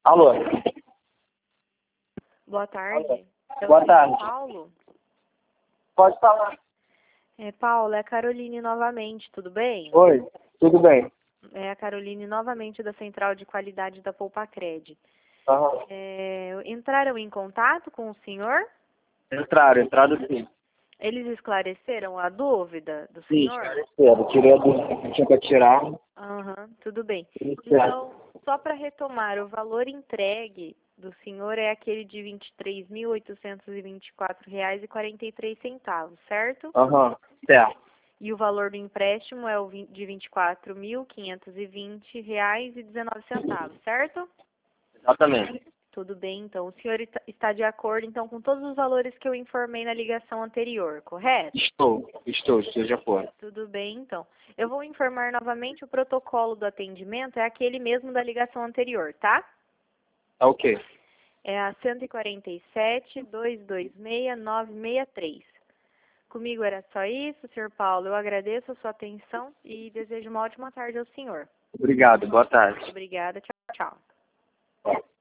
Alô? Boa tarde. Boa tarde. Paulo? Pode falar. Paulo, é a Caroline novamente, tudo bem? Oi, tudo bem? É a Caroline novamente da Central de Qualidade da Poupacred. Aham. Entraram em contato com o senhor? Entrado sim. Eles esclareceram a dúvida do Sim, senhor? esclareceram. Tirei a dúvida que tinha para tirar. Aham, tudo bem. Tudo certo. Então, só para retomar, o valor entregue do senhor é aquele de R$ 23.824,43, certo? Aham, certo. E o valor do empréstimo é de R$ 24.520,19, certo? Exatamente. Tudo bem, então. O senhor está de acordo, então, com todos os valores que eu informei na ligação anterior, correto? Estou de acordo. Tudo bem, então. Eu vou informar novamente o protocolo do atendimento, é aquele mesmo da ligação anterior, tá? Tá ok. É a 147-226-963. Comigo era só isso, senhor Paulo. Eu agradeço a sua atenção e desejo uma ótima tarde ao senhor. Obrigado, boa tarde. Obrigada, tchau, tchau.